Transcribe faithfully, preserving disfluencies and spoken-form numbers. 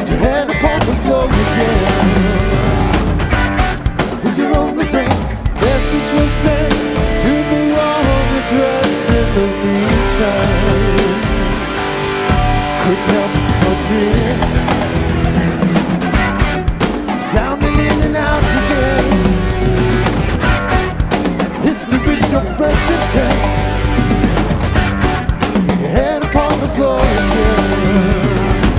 your head upon the floor again. Is your only thing? Message was sent to the wrong address in the meantime. Couldn't help but miss. Down and in and out again. History's your present tense. Your head upon the floor.